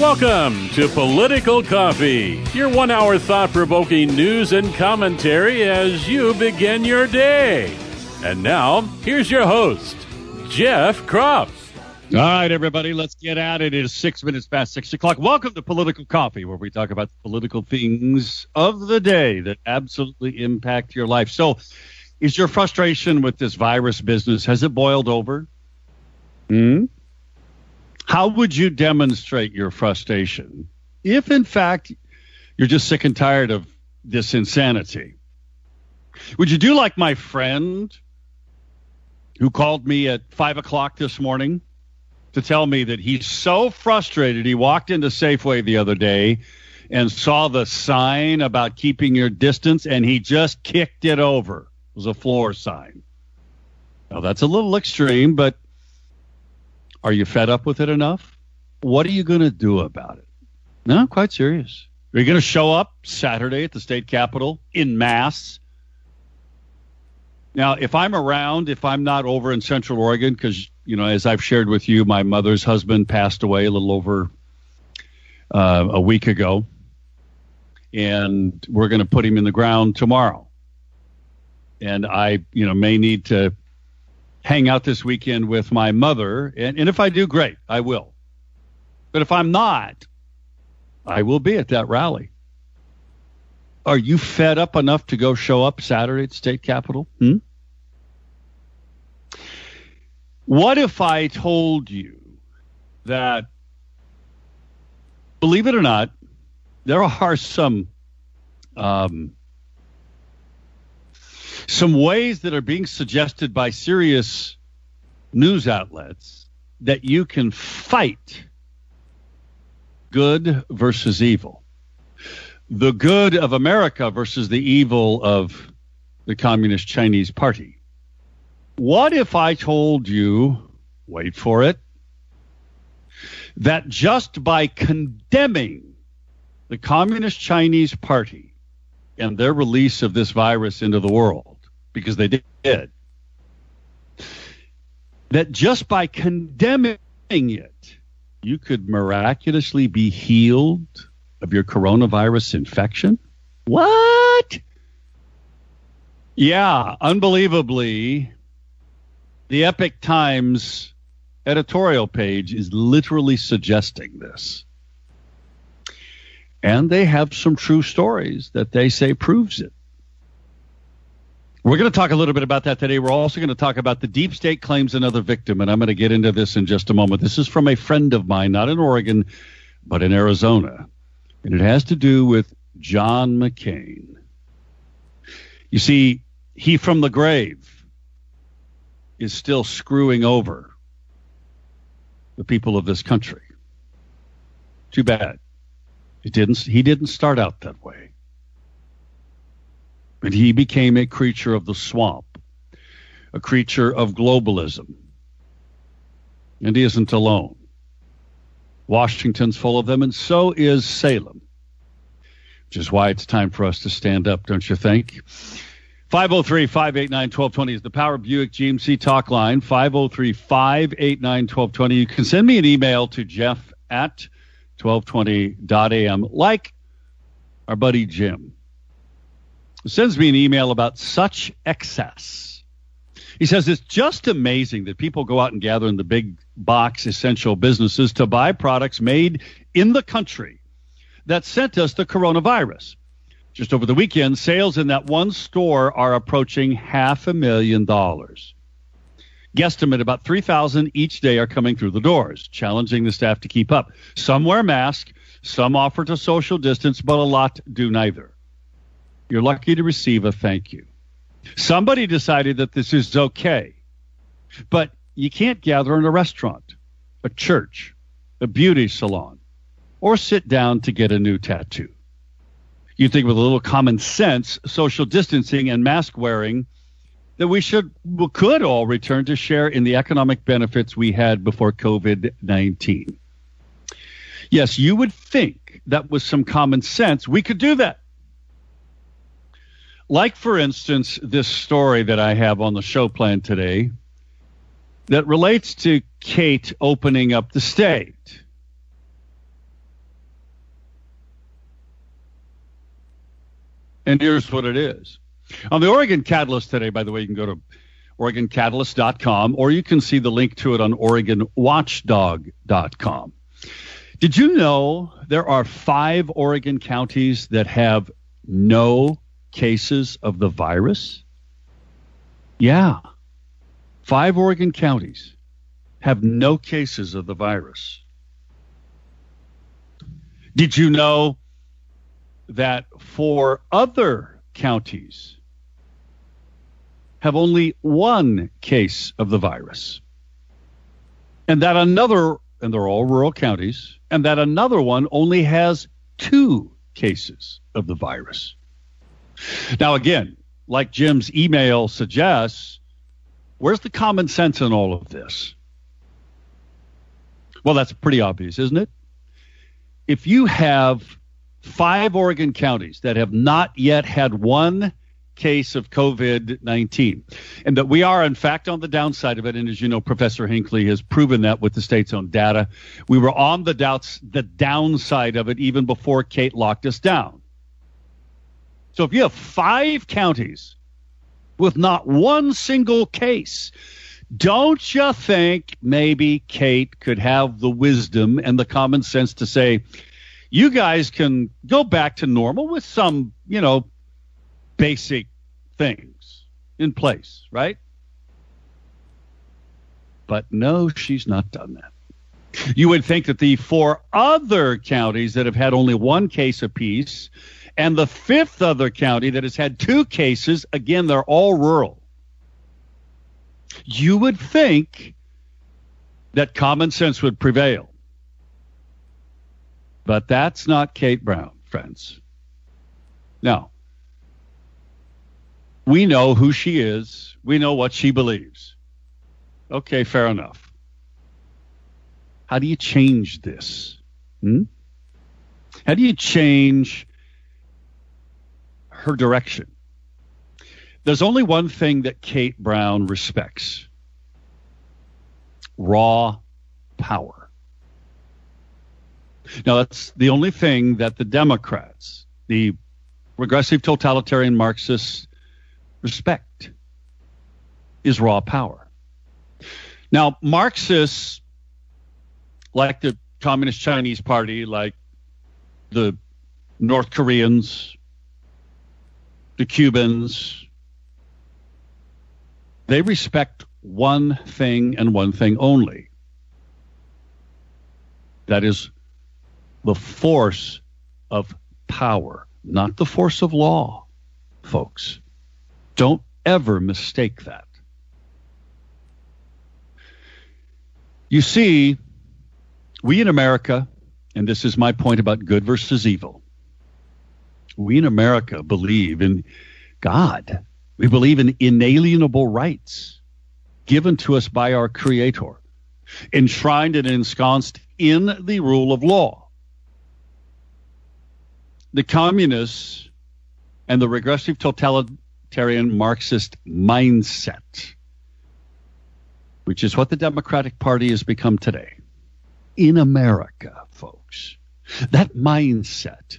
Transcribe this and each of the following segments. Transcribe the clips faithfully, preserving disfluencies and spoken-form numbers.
Welcome to Political Coffee, your one-hour thought-provoking news and commentary as you begin your day. And now, here's your host, Jeff Kropf. All right, everybody, let's get at it. It is six minutes past six o'clock. Welcome to Political Coffee, where we talk about the political things of the day that absolutely impact your life. So, is your frustration with this virus business, has it boiled over? Hmm? How would you demonstrate your frustration if, in fact, you're just sick and tired of this insanity? Would you do like my friend who called me at five o'clock this morning to tell me that he's so frustrated he walked into Safeway the other day and saw the sign about keeping your distance and he just kicked it over? It was a floor sign. Now, that's a little extreme, but are you fed up with it enough? What are you going to do about it? No, I'm quite serious. Are you going to show up Saturday at the state capitol in mass? Now, if I'm around, if I'm not over in Central Oregon, because, you know, as I've shared with you, my mother's husband passed away a little over uh, a week ago, and we're going to put him in the ground tomorrow. And I, you know, may need to hang out this weekend with my mother. And, and if I do, great, I will. But if I'm not, I will be at that rally. Are you fed up enough to go show up Saturday at the state capitol? Hmm? What if I told you that, believe it or not, there are some um, some ways that are being suggested by serious news outlets that you can fight good versus evil. The good of America versus the evil of the Communist Chinese Party. What if I told you, wait for it, that just by condemning the Communist Chinese Party and their release of this virus into the world, because they did, that just by condemning it, you could miraculously be healed of your coronavirus infection? What? Yeah, unbelievably, the Epoch Times editorial page is literally suggesting this. And they have some true stories that they say proves it. We're going to talk a little bit about that today. We're also going to talk about the deep state claims another victim, and I'm going to get into this in just a moment. This is from a friend of mine, not in Oregon, but in Arizona. And it has to do with John McCain. You see, he from the grave is still screwing over the people of this country. Too bad. It didn't, he didn't start out that way. But he became a creature of the swamp, a creature of globalism. And he isn't alone. Washington's full of them, and so is Salem, which is why it's time for us to stand up, don't you think? five oh three, five eight nine, one two two zero is the Power Buick G M C talk line, five oh three, five eight nine, one two two zero. You can send me an email to jeff at twelve twenty dot a m, like our buddy Jim. He sends me an email about such excess. He says, it's just amazing that people go out and gather in the big box essential businesses to buy products made in the country that sent us the coronavirus. Just over the weekend, sales in that one store are approaching half a million dollars. Guesstimate about three thousand each day are coming through the doors, challenging the staff to keep up. Some wear masks, some offer to social distance, but a lot do neither. You're lucky to receive a thank you. Somebody decided that this is okay, but you can't gather in a restaurant, a church, a beauty salon, or sit down to get a new tattoo. You think with a little common sense, social distancing and mask wearing, that we should, we could all return to share in the economic benefits we had before COVID nineteen. Yes, you would think that with some common sense, we could do that. Like, for instance, this story that I have on the show plan today that relates to Kate opening up the state. And here's what it is. On the Oregon Catalyst today, by the way, you can go to Oregon Catalyst dot com, or you can see the link to it on Oregon Watchdog dot com. Did you know there are five Oregon counties that have no cases of the virus? Yeah. Five Oregon counties have no cases of the virus. Did you know that four other counties have only one case of the virus? And that another, and they're all rural counties, and that another one only has two cases of the virus. Now, again, like Jim's email suggests, where's the common sense in all of this? Well, that's pretty obvious, isn't it? If you have five Oregon counties that have not yet had one case of covid nineteen, and that we are, in fact, on the downside of it, and as you know, Professor Hinckley has proven that with the state's own data, we were on the doubts, the downside of it even before Kate locked us down. So if you have five counties with not one single case, don't you think maybe Kate could have the wisdom and the common sense to say, you guys can go back to normal with some, you know, basic things in place, right? But no, she's not done that. You would think that the four other counties that have had only one case apiece, and the fifth other county that has had two cases, again, they're all rural. You would think that common sense would prevail. But that's not Kate Brown, friends. Now, we know who she is. We know what she believes. Okay, fair enough. How do you change this? Hmm? How do you change her direction? There's only one thing that Kate Brown respects: raw power. Now, that's the only thing that the Democrats, the regressive totalitarian Marxists, respect, is raw power. Now, Marxists, like the Communist Chinese Party, like the North Koreans, the Cubans, they respect one thing and one thing only. That is the force of power, not the force of law, folks. Don't ever mistake that. You see, we in America, and this is my point about good versus evil, we in America believe in God. We believe in inalienable rights given to us by our Creator, enshrined and ensconced in the rule of law. The communists and the regressive totalitarian Marxist mindset, which is what the Democratic Party has become today, in America, folks, that mindset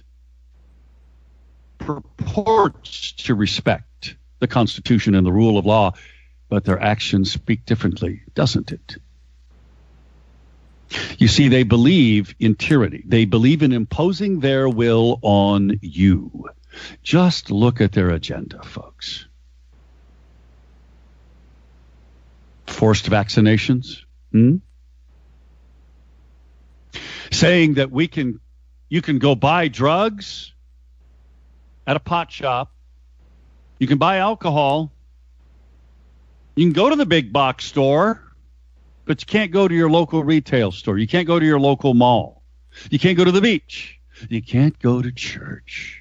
purports to respect the Constitution and the rule of law, but their actions speak differently, doesn't it? You see, they believe in tyranny. They believe in imposing their will on you. Just look at their agenda, folks. Forced vaccinations, hmm? Saying that we can, you can go buy drugs at a pot shop. You can buy alcohol. You can go to the big box store, but you can't go to your local retail store. You can't go to your local mall. You can't go to the beach. You can't go to church.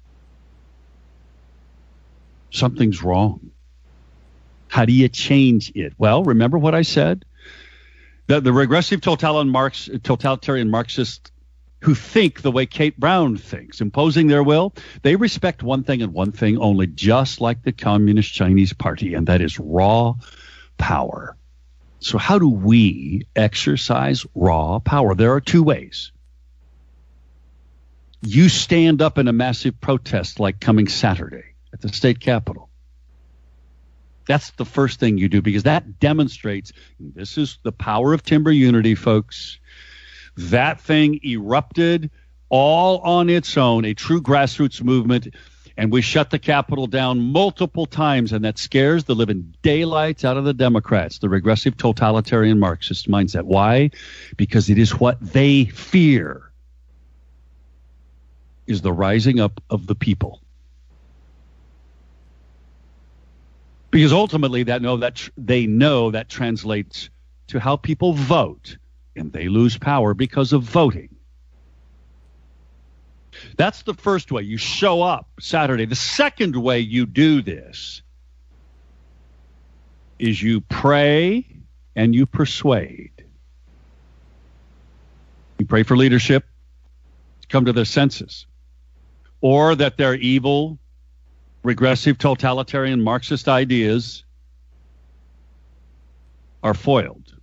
Something's wrong. How do you change it? Well, remember what I said? That the regressive totalitarian, Marx, totalitarian Marxists who think the way Kate Brown thinks, imposing their will, they respect one thing and one thing only, just like the Communist Chinese Party, and that is raw power. So how do we exercise raw power? There are two ways. you stand up in a massive protest like coming Saturday at the state capitol. That's the first thing you do, because that demonstrates this is the power of timber unity, folks. That thing erupted all on its own, a true grassroots movement, and we shut the Capitol down multiple times, and that scares the living daylights out of the Democrats, the regressive totalitarian Marxist mindset. Why? Because it is what they fear, is the rising up of the people. Because ultimately, that know that tr- they know that translates to how people vote, and they lose power because of voting. That's the first way. You show up Saturday. The second way you do this is you pray and you persuade. You pray for leadership to come to their senses, or that their evil, regressive, totalitarian, Marxist ideas are foiled.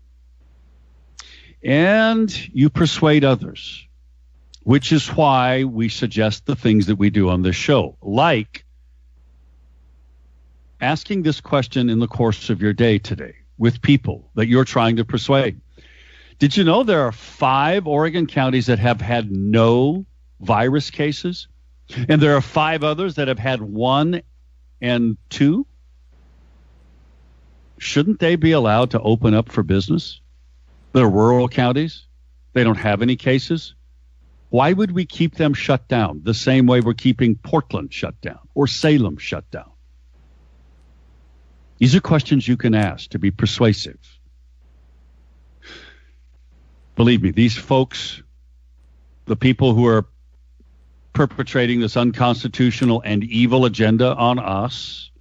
And you persuade others, which is why we suggest the things that we do on this show, like asking this question in the course of your day today with people that you're trying to persuade. Did you know there are five Oregon counties that have had no virus cases? And there are five others that have had one and two? Shouldn't they be allowed to open up for business? They're rural counties. They don't have any cases. Why would we keep them shut down the same way we're keeping Portland shut down or Salem shut down? These are questions you can ask to be persuasive. Believe me, these folks, the people who are perpetrating this unconstitutional and evil agenda on us,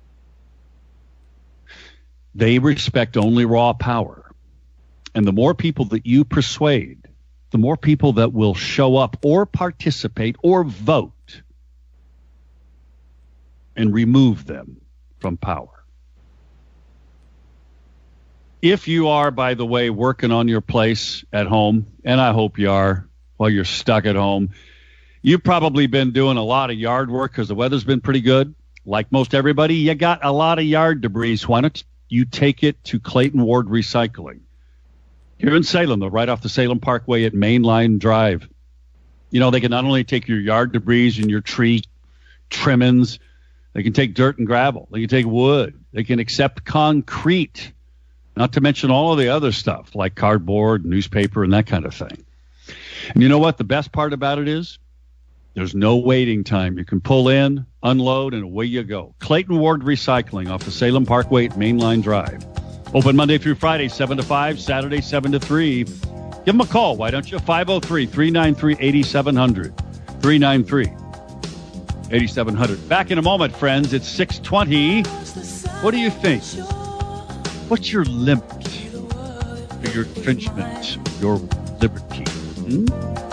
they respect only raw power. And the more people that you persuade, the more people that will show up or participate or vote and remove them from power. If you are, by the way, working on your place at home, and I hope you are while you're stuck at home, you've probably been doing a lot of yard work because the weather's been pretty good. Like most everybody, you got a lot of yard debris. Why don't you take it to Clayton Ward Recycling? Here in Salem, though, right off the Salem Parkway at Mainline Drive. You know, they can not only take your yard debris and your tree trimmings, they can take dirt and gravel. They can take wood. They can accept concrete, not to mention all of the other stuff like cardboard, newspaper, and that kind of thing. And you know what? The best part about it is there's no waiting time. You can pull in, unload, and away you go. Clayton Ward Recycling off the Salem Parkway at Mainline Drive. Open Monday through Friday, seven to five, Saturday, seven to three. Give them a call, why don't you? five oh three, three nine three, eight seven zero zero. three nine three, eight seven zero zero. Back in a moment, friends. It's six twenty. What do you think? What's your limit for your infringement, your liberty? Hmm?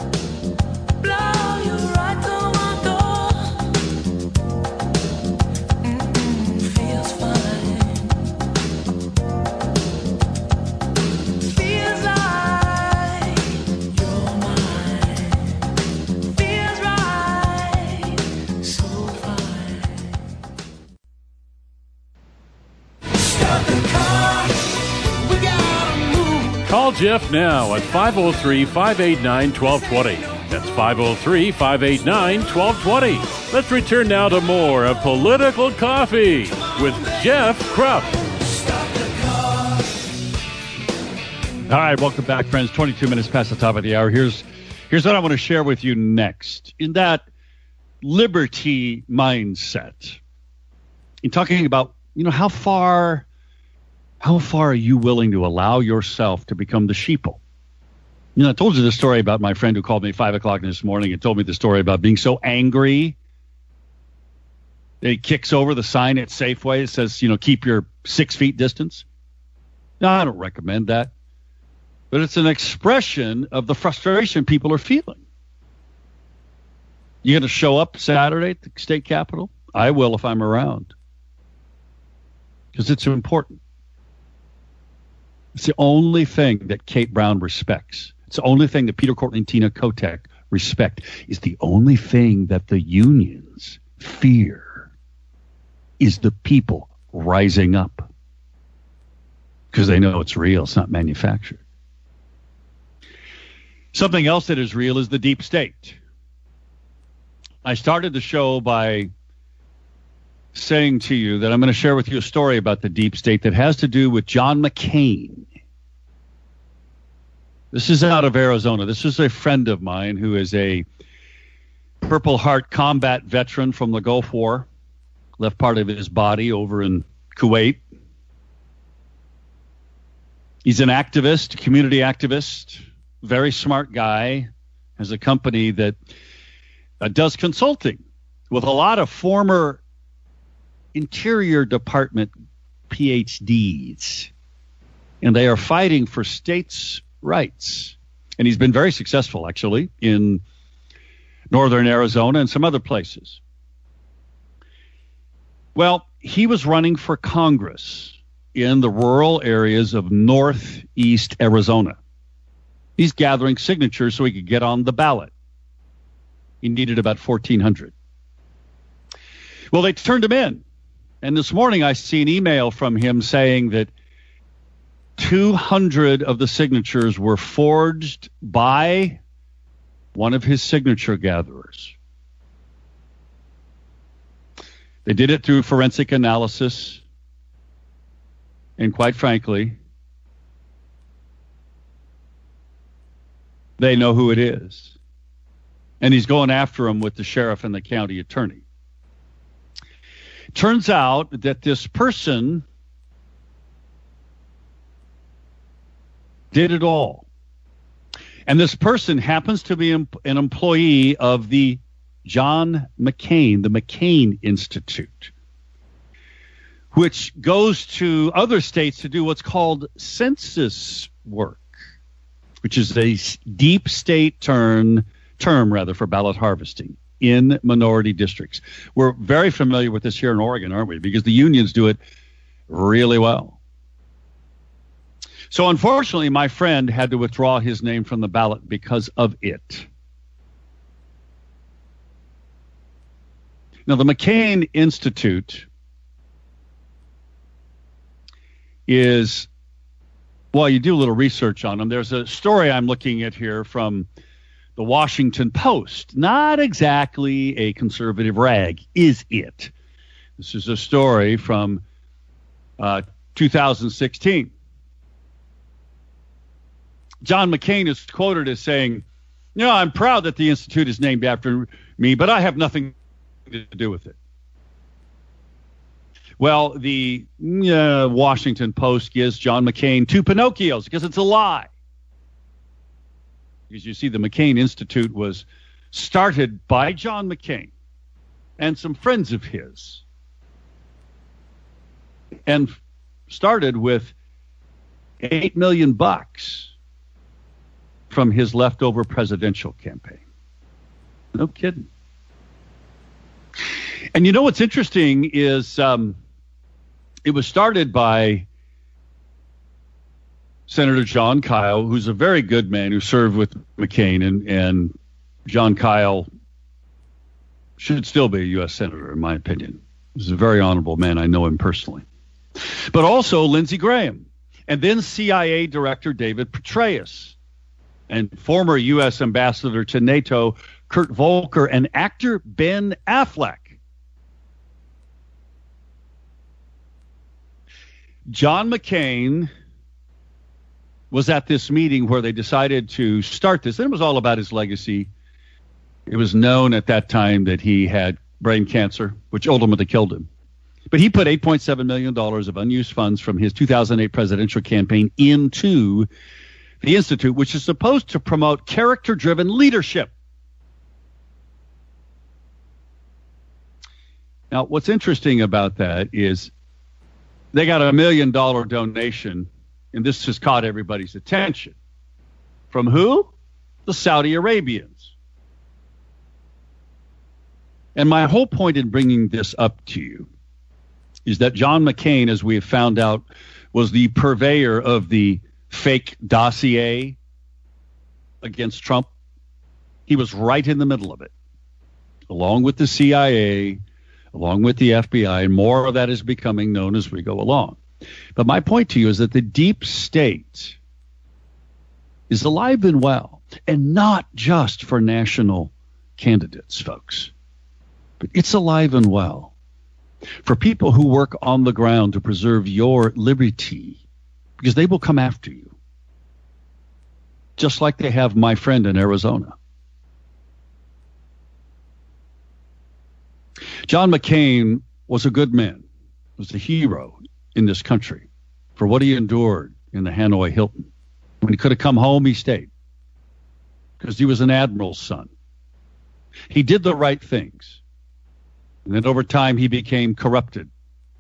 Call Jeff now at five oh three, five eight nine, one two two zero. That's five oh three, five eight nine, one two two zero. Let's return now to more of Political Coffee with Jeff Krupp. All right, welcome back, friends. twenty-two minutes past the top of the hour. Here's, here's what I want to share with you next. In that liberty mindset, in talking about, you know, how far... How far are you willing to allow yourself to become the sheeple? You know, I told you the story about my friend who called me at five o'clock this morning and told me the story about being so angry that he kicks over the sign at Safeway that says, you know, keep your six feet distance. No, I don't recommend that. But it's an expression of the frustration people are feeling. You going to show up Saturday at the state capitol? I will if I'm around. Because it's important. It's the only thing that Kate Brown respects. It's the only thing that Peter Courtney and Tina Kotek respect is the only thing that the unions fear is the people rising up because they know it's real. It's not manufactured. Something else that is real is the deep state. I started the show by saying to you that I'm going to share with you a story about the deep state that has to do with John McCain. This is out of Arizona. This is a friend of mine who is a Purple Heart combat veteran from the Gulf War, left part of his body over in Kuwait. He's an activist, community activist, very smart guy, has a company that uh, does consulting with a lot of former Interior Department P H Ds, and they are fighting for states' rights. And he's been very successful, actually, in northern Arizona and some other places. Well, he was running for Congress in the rural areas of northeast Arizona. He's gathering signatures so he could get on the ballot. He needed about fourteen hundred. Well, they turned him in. And this morning I see an email from him saying that two hundred of the signatures were forged by one of his signature gatherers. They did it through forensic analysis. And quite frankly, they know who it is. And he's going after him with the sheriff and the county attorney. Turns out that this person did it all. And this person happens to be an employee of the John McCain, the McCain Institute, which goes to other states to do what's called census work, which is a deep state term, term rather, for ballot harvesting in minority districts. We're very familiar with this here in Oregon, aren't we? Because the unions do it really well. So unfortunately, my friend had to withdraw his name from the ballot because of it. Now, the McCain Institute is, well, you do a little research on them. There's a story I'm looking at here from the Washington Post. Not exactly a conservative rag, is it? This is a story from uh, two thousand sixteen. John McCain is quoted as saying, you know, I'm proud that the Institute is named after me, but I have nothing to do with it. Well, the uh, Washington Post gives John McCain two Pinocchios because it's a lie. Because you see, the McCain Institute was started by John McCain and some friends of his, and started with eight million bucks from his leftover presidential campaign. No kidding. And you know what's interesting is um, it was started by Senator John Kyle, who's a very good man who served with McCain, and, and John Kyle should still be a U S senator, in my opinion. He's a very honorable man. I know him personally. But also Lindsey Graham, and then C I A Director David Petraeus, and former U S Ambassador to NATO Kurt Volker, and actor Ben Affleck. John McCain was at this meeting where they decided to start this. And it was all about his legacy. It was known at that time that he had brain cancer, which ultimately killed him. But he put eight point seven million dollars of unused funds from his two thousand eight presidential campaign into the Institute, which is supposed to promote character-driven leadership. Now, what's interesting about that is they got a million dollar donation, and this has caught everybody's attention. From who? The Saudi Arabians. And my whole point in bringing this up to you is that John McCain, as we have found out, was the purveyor of the fake dossier against Trump. He was right in the middle of it, along with the C I A, along with the F B I, and more of that is becoming known as we go along. But my point to you is that the deep state is alive and well, and not just for national candidates, folks, but it's alive and well for people who work on the ground to preserve your liberty, because they will come after you, just like they have my friend in Arizona. John McCain was a good man, was a hero in this country for what he endured in the Hanoi Hilton. When he could have come home, he stayed because he was an admiral's son. He did the right things. And then over time, he became corrupted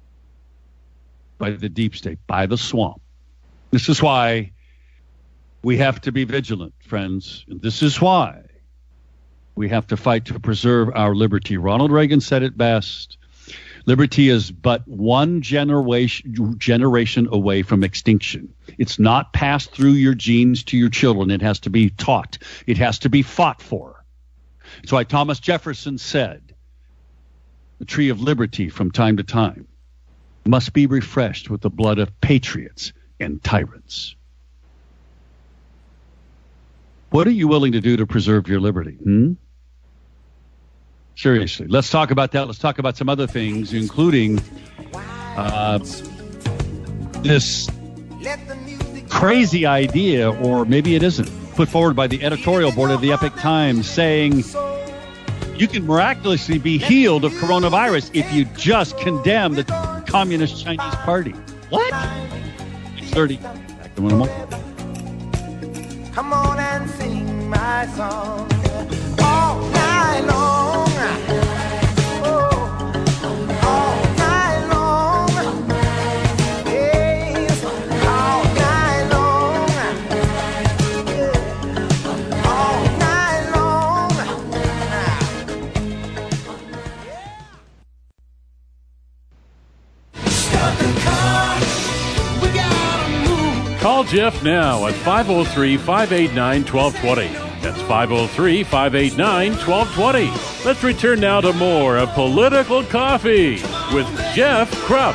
by the deep state, by the swamp. This is why we have to be vigilant, friends. And this is why we have to fight to preserve our liberty. Ronald Reagan said it best. Liberty is but one generation generation away from extinction. It's not passed through your genes to your children. It has to be taught. It has to be fought for. That's why Thomas Jefferson said, the tree of liberty from time to time must be refreshed with the blood of patriots and tyrants. What are you willing to do to preserve your liberty? Hmm? Seriously, let's talk about that. Let's talk about some other things, including uh, this crazy idea, or maybe it isn't, put forward by the editorial board of the Epoch Times, saying you can miraculously be healed of coronavirus if you just condemn the Communist Chinese Party. What? six thirty. Back in one moment. Come on and sing my song all night long. Call Jeff now at five oh three, five eight nine, one two two zero. That's five oh three, five eight nine, one two two zero. Let's return now to more of Political Coffee with Jeff Krupp.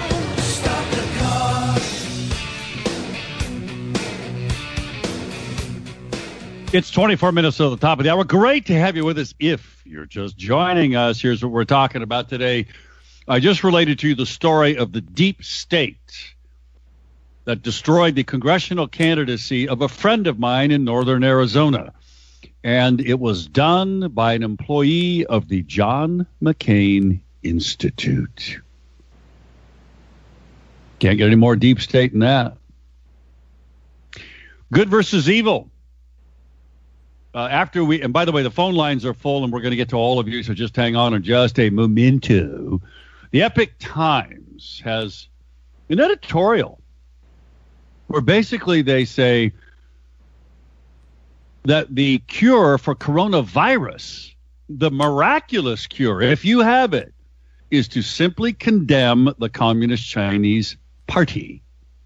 It's twenty-four minutes to the top of the hour. Great to have you with us. If you're just joining us, here's what we're talking about today. I just related to you the story of the deep state that destroyed the congressional candidacy of a friend of mine in northern Arizona. And it was done by an employee of the John McCain Institute. Can't get any more deep state than that. Good versus evil. Uh, after we, and by the way, the phone lines are full, and we're going to get to all of you, so just hang on and just a memento. The Epoch Times has an editorial where basically they say that the cure for coronavirus, the miraculous cure, if you have it, is to simply condemn the Communist Chinese Party.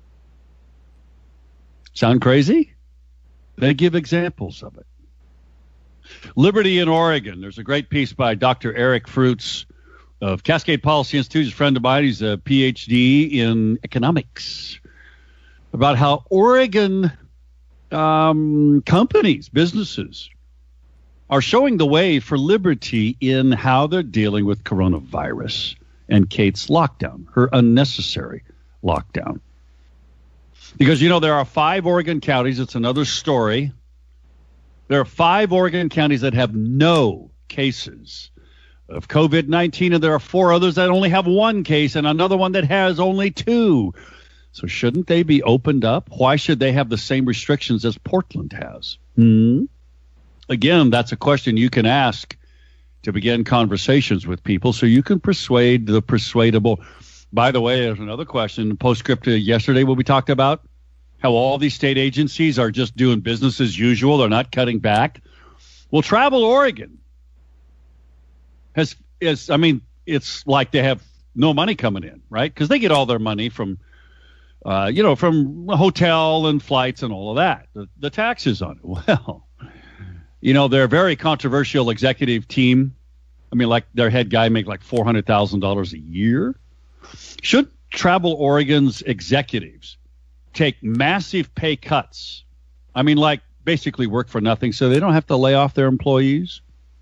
Sound crazy? They give examples of it. Liberty in Oregon. There's a great piece by Doctor Eric Fruits of Cascade Policy Institute. He's a friend of mine. He's a P H D in economics, about how Oregon um, companies, businesses, are showing the way for liberty in how they're dealing with coronavirus and Kate's lockdown, her unnecessary lockdown. Because, you know, there are five Oregon counties. It's another story. There are five Oregon counties that have no cases of covid nineteen, and there are four others that only have one case and another one that has only two. So shouldn't they be opened up? Why should they have the same restrictions as Portland has? Hmm? Again, that's a question you can ask to begin conversations with people so you can persuade the persuadable. By the way, there's another question. Postscript to yesterday when we talked about how all these state agencies are just doing business as usual. They're not cutting back. Well, Travel Oregon has, is, I mean, it's like they have no money coming in, right? Because they get all their money from Uh, you know, from hotel and flights and all of that, the, the taxes on it. Well, You know, they're a very controversial executive team. I mean, like their head guy make like four hundred thousand dollars a year. Should Travel Oregon's executives take massive pay cuts? I mean, like basically work for nothing so they don't have to lay off their employees?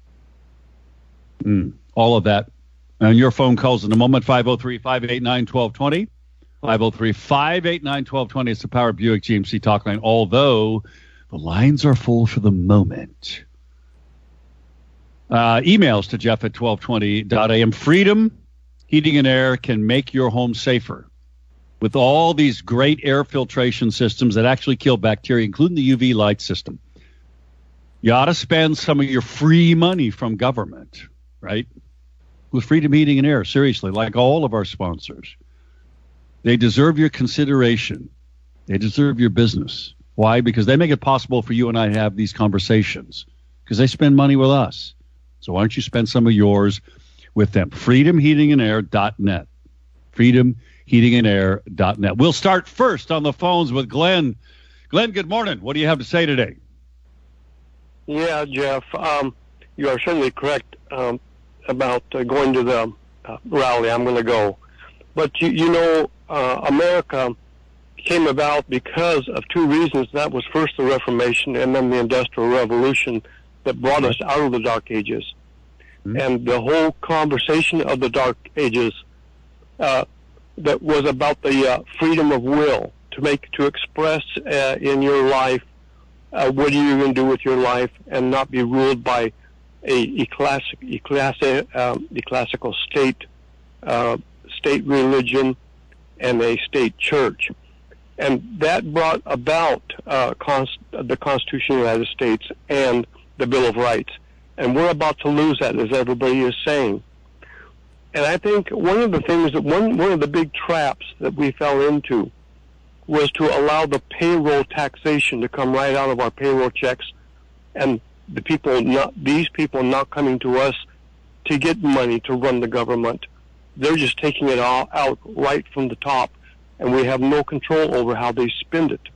Mm, all of that. And your phone calls in a moment, five oh three, five eight nine, one two two zero. five oh three, five eight nine, one two two zero. It's the Power Buick G M C talk line, although the lines are full for the moment. Uh, emails to Jeff at twelve twenty dot a m. Freedom Heating and Air can make your home safer with all these great air filtration systems that actually kill bacteria, including the U V light system. You ought to spend some of your free money from government, right? With Freedom Heating and Air, seriously, like all of our sponsors. They deserve your consideration. They deserve your business. Why? Because they make it possible for you and I to have these conversations, because they spend money with us. So why don't you spend some of yours with them? freedom heating and air dot net. freedom heating and air dot net. We'll start first on the phones with Glenn. Glenn, good morning. What do you have to say today? Yeah, Jeff, um, you are certainly correct um, about uh, going to the uh, rally. I'm going to go. But, you, you know, uh, America came about because of two reasons. That was first the Reformation and then the Industrial Revolution that brought us out of the Dark Ages. Mm-hmm. And the whole conversation of the Dark Ages uh, that was about the uh, freedom of will to make, to express uh, in your life uh, what are you going to do with your life and not be ruled by a classic, um, classical state, uh, state religion, and a state church. And that brought about uh, const- the Constitution of the United States and the Bill of Rights. And we're about to lose that, as everybody is saying. And I think one of the things that one one of the big traps that we fell into was to allow the payroll taxation to come right out of our payroll checks, and the people not these people not coming to us to get money to run the government. They're just taking it all out right from the top, and we have no control over how they spend it.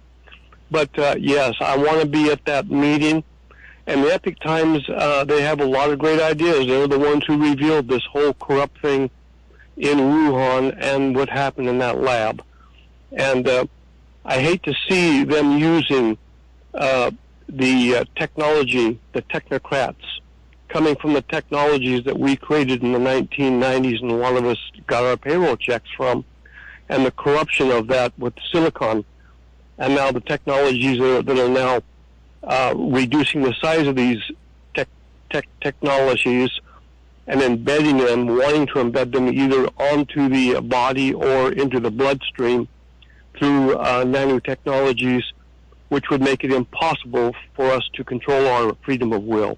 But uh, yes, I want to be at that meeting. And the Epic Times, uh, they have a lot of great ideas. They're the ones who revealed this whole corrupt thing in Wuhan and what happened in that lab. And uh, I hate to see them using uh, the uh, technology, the technocrats, coming from the technologies that we created in the nineteen nineties and a lot of us got our payroll checks from, and the corruption of that with silicon, and now the technologies that are, that are now Uh, reducing the size of these tech, tech technologies and embedding them, wanting to embed them either onto the body or into the bloodstream through uh, nanotechnologies, which would make it impossible for us to control our freedom of will.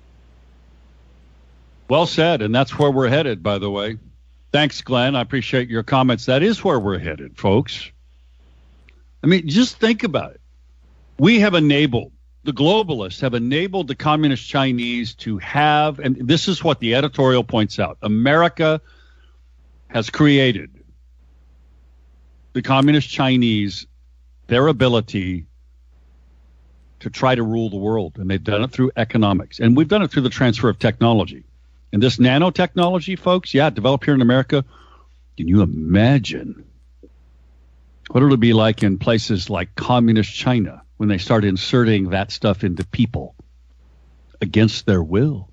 Well said, and that's where we're headed, by the way. Thanks, Glenn. I appreciate your comments. That is where we're headed, folks. I mean, just think about it. We have enabled The globalists have enabled the communist Chinese to have, and this is what the editorial points out, America has created the communist Chinese, their ability to try to rule the world, and they've done it through economics. And we've done it through the transfer of technology. And this nanotechnology, folks, yeah, developed here in America. Can you imagine what it'll be like in places like communist China when they start inserting that stuff into people against their will?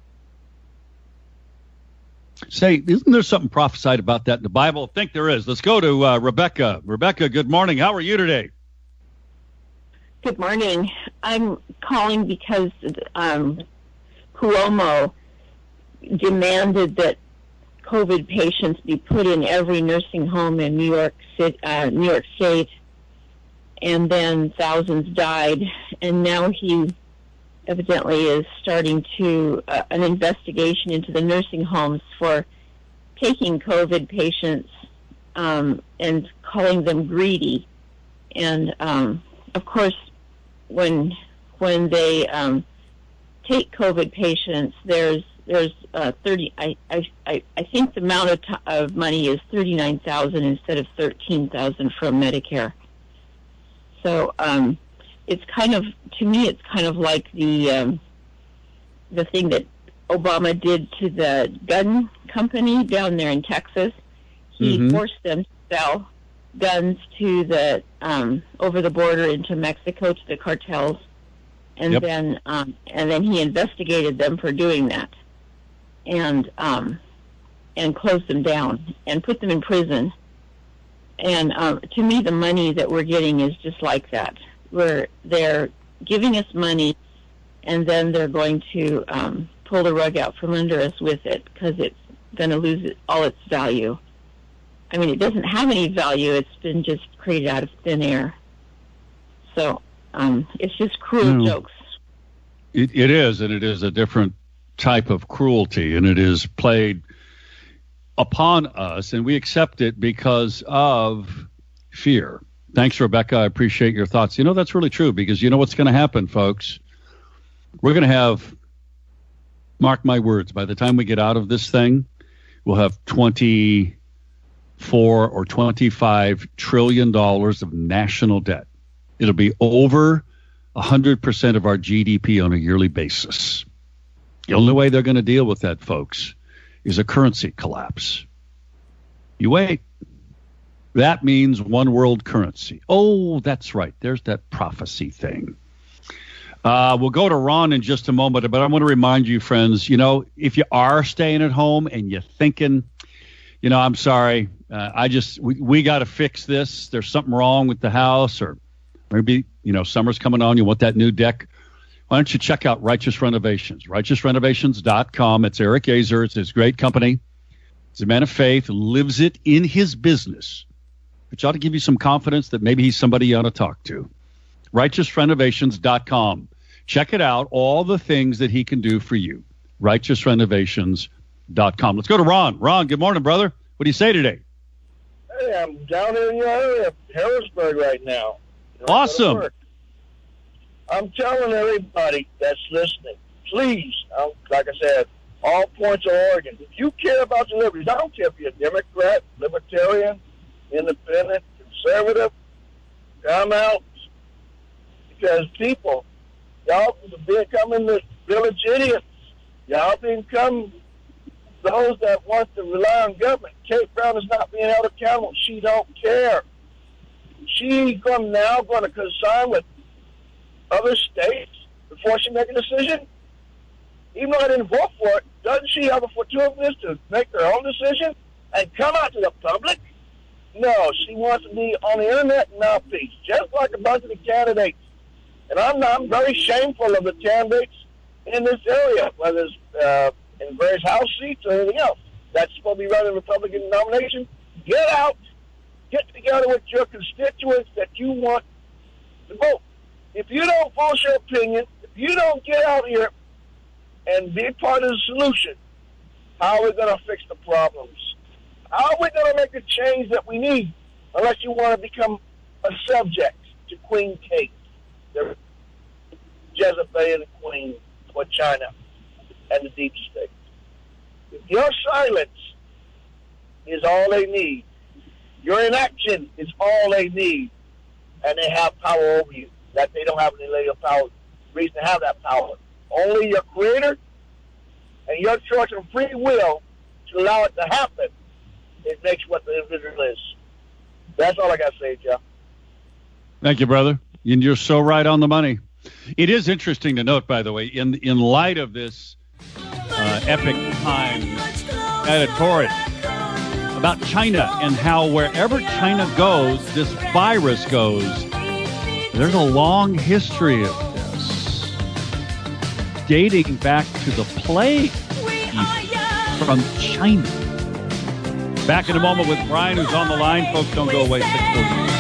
Say, isn't there something prophesied about that in the Bible? I think there is. Let's go to uh, Rebecca. Rebecca, good morning. How are you today? Good morning. I'm calling because um, Cuomo demanded that COVID patients be put in every nursing home in New York City, uh, New York State, and then thousands died. And now he evidently is starting to uh, an investigation into the nursing homes for taking COVID patients um, and calling them greedy. And um, of course, when when they um, take COVID patients, there's there's uh, thirty. I, I I think the amount of, t- of money is thirty nine thousand instead of thirteen thousand from Medicare. So um, it's kind of, to me, it's kind of like the um, the thing that Obama did to the gun company down there in Texas. He Mm-hmm. forced them to sell guns to the um, over the border into Mexico to the cartels, and Yep. then um, and then he investigated them for doing that, and um, and closed them down and put them in prison. And um, to me, the money that we're getting is just like that, where they're giving us money, and then they're going to um, pull the rug out from under us with it because it's going to lose all its value. I mean, it doesn't have any value. It's been just created out of thin air. So um, it's just cruel No. jokes. It, it is, and it is a different type of cruelty, and it is played upon us, and we accept it because of fear. Thanks, Rebecca. I appreciate your thoughts. You know, that's really true, because you know what's going to happen, folks? We're going to have, mark my words, by the time we get out of this thing, we'll have twenty-four or twenty-five trillion dollars of national debt. It'll be over one hundred percent of our G D P on a yearly basis. The only way they're going to deal with that, folks, is a currency collapse. You wait. That means one world currency. Oh, that's right. There's that prophecy thing. Uh, we'll go to Ron in just a moment, but I want to remind you, friends, you know, if you are staying at home and you're thinking, you know, I'm sorry, uh, I just, we, we got to fix this. There's something wrong with the house, or maybe, you know, summer's coming on, you want that new deck. Why don't you check out Righteous Renovations, righteous renovations dot com. It's Eric Azer. It's his great company. He's a man of faith, lives it in his business, which ought to give you some confidence that maybe he's somebody you ought to talk to. righteous renovations dot com. Check it out, all the things that he can do for you. righteous renovations dot com. Let's go to Ron. Ron, good morning, brother. What do you say today? Hey, I'm down here in your area, Harrisburg, right now. Awesome. I'm telling everybody that's listening, please, um, like I said, all points of Oregon, if you care about your liberties, I don't care if you're a Democrat, Libertarian, Independent, Conservative, come out, because people, y'all becoming the village idiots. Y'all become those that want to rely on government. Kate Brown is not being held accountable. She don't care. She's going now going to consign with other states before she make a decision. Even though I didn't vote for it, doesn't she have a fortuitous to make her own decision and come out to the public? No, she wants to be on the internet mouthpiece, just like a bunch of the candidates. And I'm not, I'm very shameful of the candidates in this area, whether it's uh, in various House seats or anything else. That's supposed to be running a Republican nomination. Get out, get together with your constituents that you want to vote. If you don't voice your opinion, if you don't get out here and be part of the solution, how are we going to fix the problems? How are we going to make the change that we need unless you want to become a subject to Queen Kate, the Jezebelian queen for China and the deep state? If your silence is all they need, your inaction is all they need, and they have power over you, that they don't have any legal power, reason to have that power. Only your creator and your choice and free will to allow it to happen, it makes what the individual is. That's all I got to say, Jeff. Thank you, brother. And you're so right on the money. It is interesting to note, by the way, in in light of this uh, Epic Times editorial about China and how wherever China goes, this virus goes. There's a long history of this, dating back to the plague from China. Back in a moment with Brian, who's on the line. Folks, don't go away. six forty.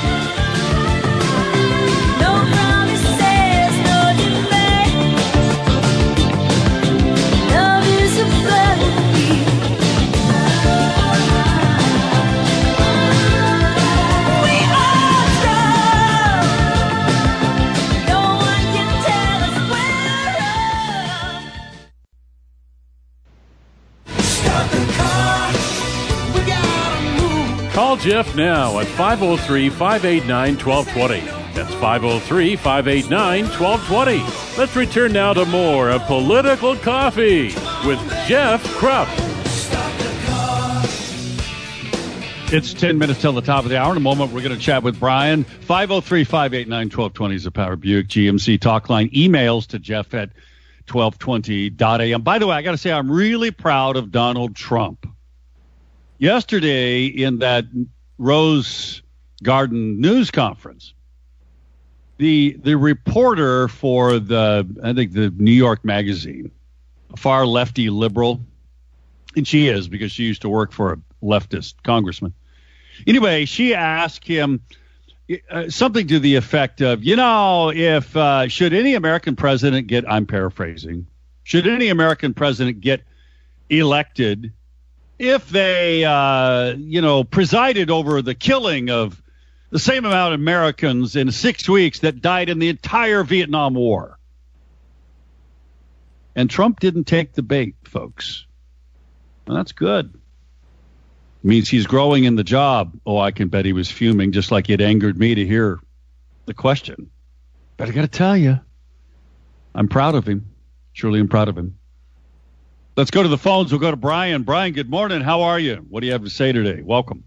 Call Jeff now at five oh three, five eight nine, one two two zero. That's five oh three, five eight nine, one two two zero. Let's return now to more of Political Coffee with Jeff Krupp. It's ten minutes till the top of the hour. In a moment, we're going to chat with Brian. five oh three, five eight nine, one two two zero is the Power Buick G M C talk line. Emails to Jeff at twelve twenty dot a m. By the way, I got to say, I'm really proud of Donald Trump. Yesterday, in that Rose Garden news conference, the the reporter for the, I think, the New York Magazine, a far lefty liberal, and she is because she used to work for a leftist congressman. Anyway, she asked him uh, something to the effect of, you know, if uh, should any American president get, I'm paraphrasing, should any American president get elected if they, uh, you know, presided over the killing of the same amount of Americans in six weeks that died in the entire Vietnam War? And Trump didn't take the bait, folks. Well, that's good. Means he's growing in the job. Oh, I can bet he was fuming, just like it angered me to hear the question. But I got to tell you, I'm proud of him. Truly, I'm proud of him. Let's go to the phones. We'll go to Brian. Brian, good morning. How are you? What do you have to say today? Welcome.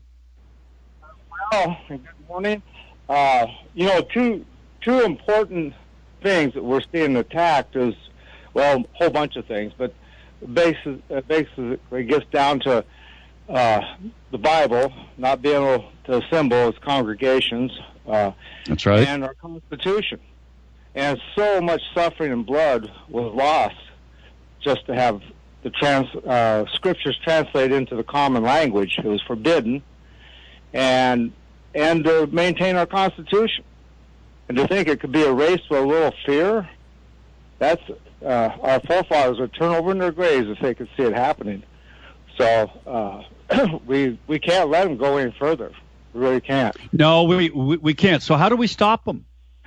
Well, good morning. Uh, you know, two two important things that we're seeing attacked is, well, a whole bunch of things, but basis, uh, basically gets down to Uh, the Bible, not being able to assemble as congregations. Uh, That's right. And our Constitution. And so much suffering and blood was lost just to have the trans, uh, scriptures translated into the common language. It was forbidden. And, and to maintain our Constitution. And to think it could be erased with a little fear, that's, uh, our forefathers would turn over in their graves if they could see it happening. So uh, we we can't let them go any further. We really can't. No, we we, we can't. So how do we stop them?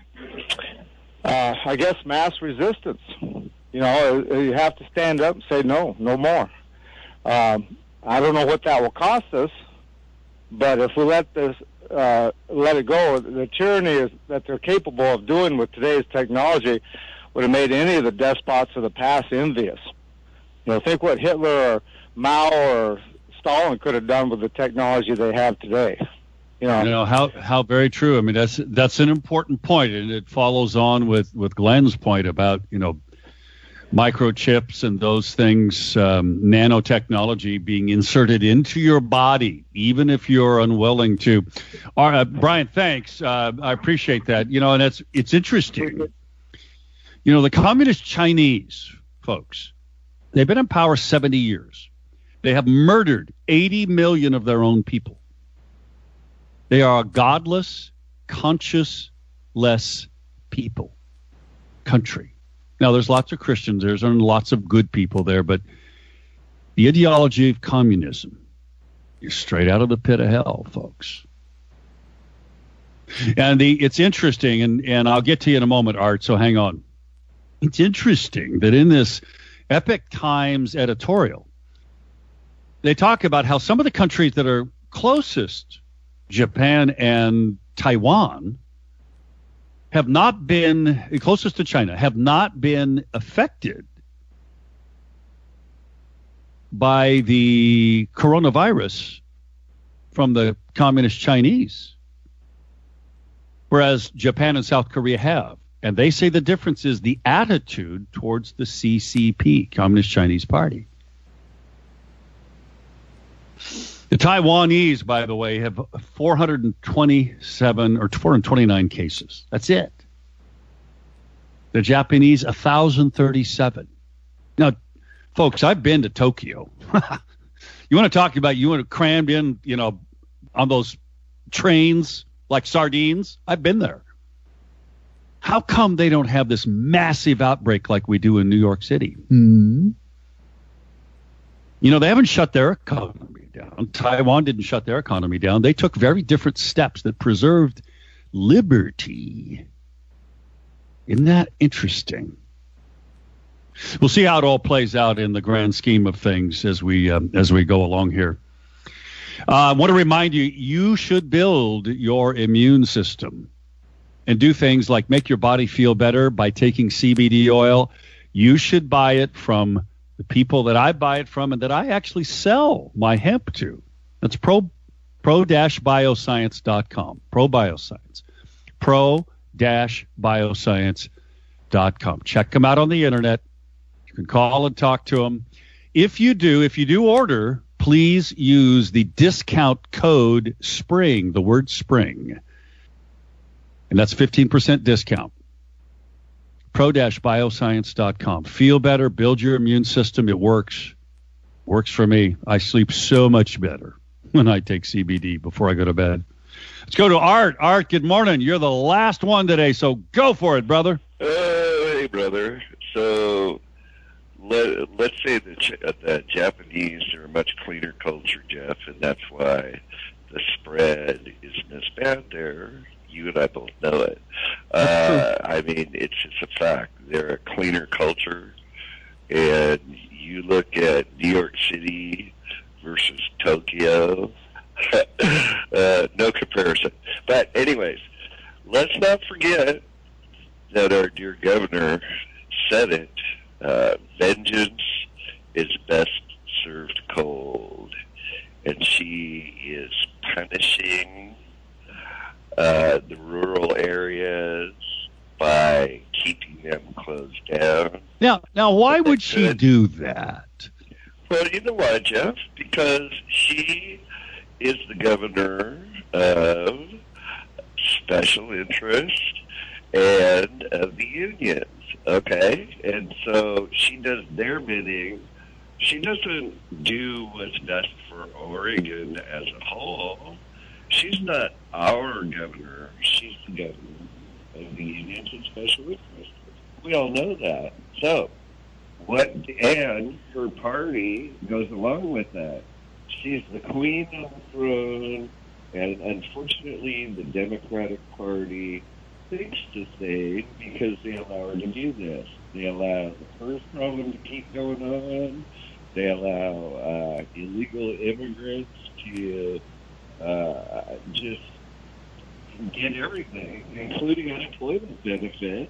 Uh, I guess mass resistance. You know, you have to stand up and say no, no more. Um, I don't know what that will cost us, but if we let this uh, let it go, the tyranny is, that they're capable of doing with today's technology would have made any of the despots of the past envious. You know, think what Hitler or Mao or Stalin could have done with the technology they have today. You know, you know how how very true. I mean, that's that's an important point, and it follows on with, with Glenn's point about, you know, microchips and those things, um, nanotechnology being inserted into your body, even if you're unwilling to. All right, uh, Brian, thanks. Uh, I appreciate that. You know, and it's it's interesting. You know, the communist Chinese folks, they've been in power seventy years. They have murdered eighty million of their own people. They are a godless, conscienceless people, country. Now, there's lots of Christians there, and lots of good people there, but the ideology of communism is straight out of the pit of hell, folks. And the it's interesting, and, and I'll get to you in a moment, Art, so hang on. It's interesting that in this Epoch Times editorial, they talk about how some of the countries that are closest, Japan and Taiwan, have not been, closest to China, have not been affected by the coronavirus from the communist Chinese, whereas Japan and South Korea have. And they say the difference is the attitude towards the C C P, Communist Chinese Party. The Taiwanese, by the way, have four hundred twenty-seven or four hundred twenty-nine cases. That's it. The Japanese, one thousand thirty-seven. Now, folks, I've been to Tokyo. You want to talk about, you want to cram in, you know, on those trains like sardines? I've been there. How come they don't have this massive outbreak like we do in New York City? Hmm. You know, they haven't shut their economy down. Taiwan didn't shut their economy down. They took very different steps that preserved liberty. Isn't that interesting? We'll see how it all plays out in the grand scheme of things as we um, as we go along here. Uh, I want to remind you, you should build your immune system. and do things like make your body feel better by taking C B D oil, you should buy it from the people that I buy it from and that I actually sell my hemp to. That's pro, pro-bioscience dot com. Pro Bioscience. pro-bioscience dot com. Check them out on the internet. You can call and talk to them. If you do, if you do order, please use the discount code SPRING, the word SPRING. And that's fifteen percent discount. pro-bioscience dot com. Feel better, build your immune system. It works. Works for me. I sleep so much better when I take C B D before I go to bed. Let's go to Art. Art, good morning. You're the last one today, so go for it, brother. Uh, hey, brother. So let, let's say that the Japanese are a much cleaner culture, Jeff, and that's why the spread is misbound there. You and I both know it. Uh, I mean, it's just a fact. They're a cleaner culture, and you look at New York City versus Tokyo, uh, no comparison. But anyways, let's not forget that our dear governor said it, uh, vengeance is best served cold, and she is punishing Uh, the rural areas by keeping them closed down. Now, now, why would she do that? Well, you know why, Jeff? Because she is the governor of special interest and of the unions, okay? And so she does their bidding. She doesn't do what's best for Oregon as a whole. She's not our governor. She's the governor of the unions and special interests. We all know that. So, what? And her party goes along with that. She's the queen on the throne, and unfortunately, the Democratic Party thinks the same because they allow her to do this. They allow the first problem to keep going on. They allow uh, illegal immigrants to Uh, just get everything, including unemployment benefits,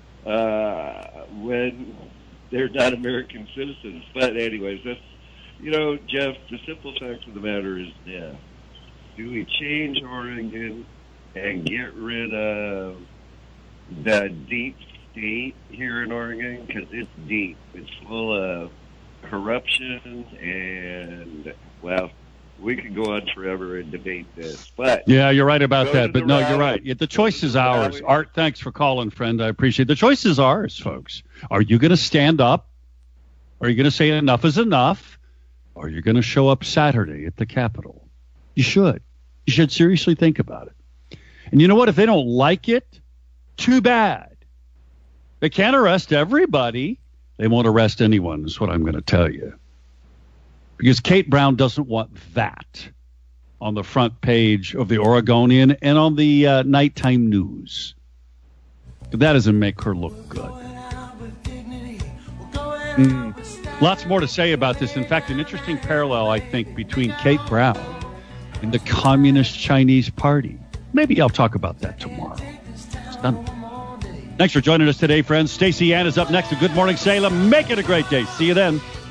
uh, when they're not American citizens. But anyways, that's, you know, Jeff, the simple fact of the matter is this. Do we change Oregon and get rid of the deep state here in Oregon? Because it's deep. It's full of corruption and, well, we could go on forever and debate this, but yeah, you're right about that. But no, you're right. Yeah, the choice is ours. Art, thanks for calling, friend. I appreciate it. The choice is ours, folks. Are you going to stand up? Are you going to say enough is enough? Or are you going to show up Saturday at the Capitol? You should. You should seriously think about it. And you know what? If they don't like it, too bad. They can't arrest everybody. They won't arrest anyone, is what I'm going to tell you. Because Kate Brown doesn't want that on the front page of the Oregonian and on the uh, nighttime news. That doesn't make her look good. Mm. Lots more to say about this. In fact, an interesting parallel, I think, between Kate Brown and the Communist Chinese Party. Maybe I'll talk about that tomorrow. It's done. Thanks for joining us today, friends. Stacey Ann is up next to Good Morning Salem. Make it a great day. See you then.